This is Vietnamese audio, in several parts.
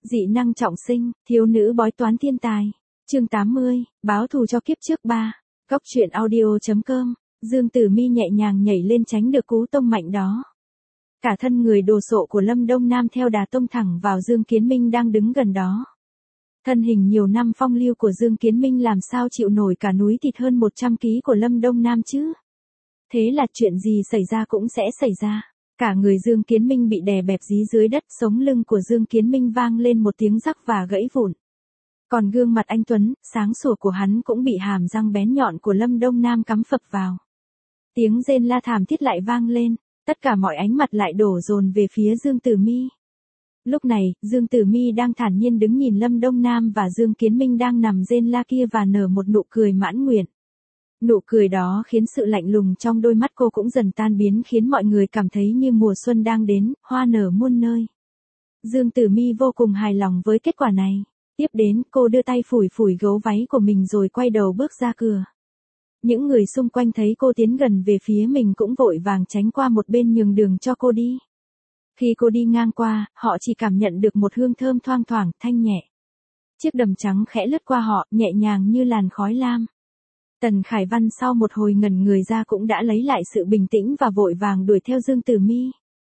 Dị năng trọng sinh, thiếu nữ bói toán thiên tài. Chương 80, báo thù cho kiếp trước 3. Góc truyện audio.com. Dương Tử Mi nhẹ nhàng nhảy lên tránh được cú tông mạnh đó. Cả thân người đồ sộ của Lâm Đông Nam theo đà tông thẳng vào Dương Kiến Minh đang đứng gần đó. Thân hình nhiều năm phong lưu của Dương Kiến Minh làm sao chịu nổi cả núi thịt hơn 100 kg của Lâm Đông Nam chứ? Thế là chuyện gì xảy ra cũng sẽ xảy ra. Cả người Dương Kiến Minh bị đè bẹp dí dưới đất, sống lưng của Dương Kiến Minh vang lên một tiếng rắc và gãy vụn. Còn gương mặt anh tuấn, sáng sủa của hắn cũng bị hàm răng bén nhọn của Lâm Đông Nam cắm phập vào. Tiếng rên la thảm thiết lại vang lên, tất cả mọi ánh mặt lại đổ dồn về phía Dương Tử Mi. Lúc này, Dương Tử Mi đang thản nhiên đứng nhìn Lâm Đông Nam và Dương Kiến Minh đang nằm rên la kia và nở một nụ cười mãn nguyện. Nụ cười đó khiến sự lạnh lùng trong đôi mắt cô cũng dần tan biến, khiến mọi người cảm thấy như mùa xuân đang đến, hoa nở muôn nơi. Dương Tử Mi vô cùng hài lòng với kết quả này. Tiếp đến, cô đưa tay phủi phủi gấu váy của mình rồi quay đầu bước ra cửa. Những người xung quanh thấy cô tiến gần về phía mình cũng vội vàng tránh qua một bên nhường đường cho cô đi. Khi cô đi ngang qua, họ chỉ cảm nhận được một hương thơm thoang thoảng, thanh nhẹ. Chiếc đầm trắng khẽ lướt qua họ, nhẹ nhàng như làn khói lam. Tần Khải Văn sau một hồi ngẩn người ra cũng đã lấy lại sự bình tĩnh và vội vàng đuổi theo Dương Tử Mi.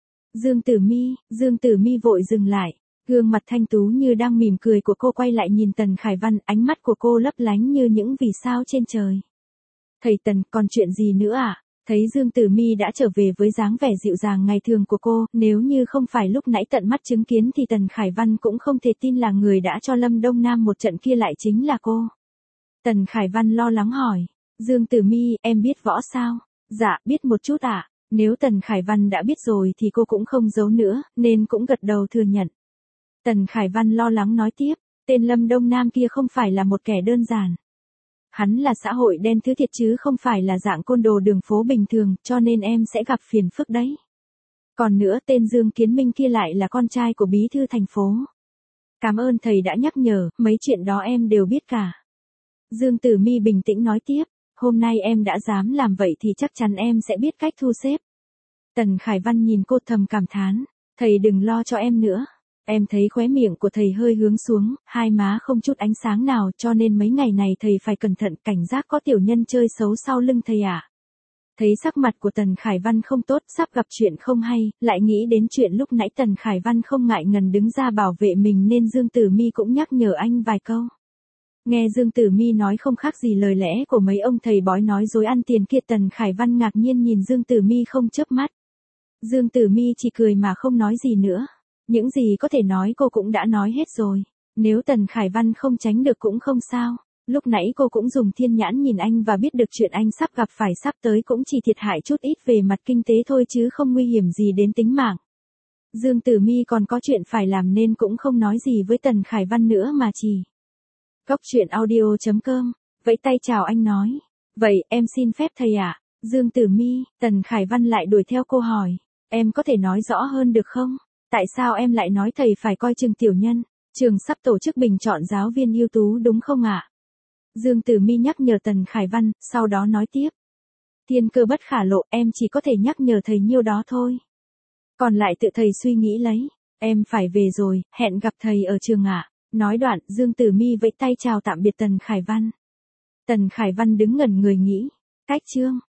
Dương Tử Mi vội dừng lại. Gương mặt thanh tú như đang mỉm cười của cô quay lại nhìn Tần Khải Văn, ánh mắt của cô lấp lánh như những vì sao trên trời. Thầy Tần, còn chuyện gì nữa à? Thấy Dương Tử Mi đã trở về với dáng vẻ dịu dàng ngày thường của cô, nếu như không phải lúc nãy tận mắt chứng kiến thì Tần Khải Văn cũng không thể tin là người đã cho Lâm Đông Nam một trận kia lại chính là cô. Tần Khải Văn lo lắng hỏi, Dương Tử Mi, em biết võ sao? Dạ, biết một chút ạ. Nếu Tần Khải Văn đã biết rồi thì cô cũng không giấu nữa, nên cũng gật đầu thừa nhận. Tần Khải Văn lo lắng nói tiếp, tên Lâm Đông Nam kia không phải là một kẻ đơn giản. Hắn là xã hội đen thứ thiệt chứ không phải là dạng côn đồ đường phố bình thường, cho nên em sẽ gặp phiền phức đấy. Còn nữa, tên Dương Kiến Minh kia lại là con trai của bí thư thành phố. Cảm ơn thầy đã nhắc nhở, mấy chuyện đó em đều biết cả. Dương Tử Mi bình tĩnh nói tiếp, hôm nay em đã dám làm vậy thì chắc chắn em sẽ biết cách thu xếp. Tần Khải Văn nhìn cô thầm cảm thán, thầy đừng lo cho em nữa. Em thấy khóe miệng của thầy hơi hướng xuống, hai má không chút ánh sáng nào, cho nên mấy ngày này thầy phải cẩn thận, cảnh giác có tiểu nhân chơi xấu sau lưng thầy ạ. Thấy sắc mặt của Tần Khải Văn không tốt, sắp gặp chuyện không hay, lại nghĩ đến chuyện lúc nãy Tần Khải Văn không ngại ngần đứng ra bảo vệ mình nên Dương Tử Mi cũng nhắc nhở anh vài câu. Nghe Dương Tử Mi nói không khác gì lời lẽ của mấy ông thầy bói nói dối ăn tiền kia, Tần Khải Văn ngạc nhiên nhìn Dương Tử Mi không chớp mắt. Dương Tử Mi chỉ cười mà không nói gì nữa. Những gì có thể nói cô cũng đã nói hết rồi. Nếu Tần Khải Văn không tránh được cũng không sao. Lúc nãy cô cũng dùng thiên nhãn nhìn anh và biết được chuyện anh sắp gặp phải sắp tới cũng chỉ thiệt hại chút ít về mặt kinh tế thôi chứ không nguy hiểm gì đến tính mạng. Dương Tử Mi còn có chuyện phải làm nên cũng không nói gì với Tần Khải Văn nữa mà chỉ. Góc truyện audio.com, vẫy tay chào anh nói. Vậy, em xin phép thầy ạ. Dương Tử Mi, Tần Khải Văn lại đuổi theo cô hỏi. Em có thể nói rõ hơn được không? Tại sao em lại nói thầy phải coi chừng tiểu nhân? Trường sắp tổ chức bình chọn giáo viên ưu tú đúng không ạ? Dương Tử Mi nhắc nhở Tần Khải Văn, sau đó nói tiếp. Thiên cơ bất khả lộ, em chỉ có thể nhắc nhở thầy nhiêu đó thôi. Còn lại tự thầy suy nghĩ lấy. Em phải về rồi, hẹn gặp thầy ở trường ạ. Nói đoạn, Dương Tử Mi vẫy tay chào tạm biệt Tần Khải Văn. Tần Khải Văn đứng ngẩn người nghĩ. Cách chương.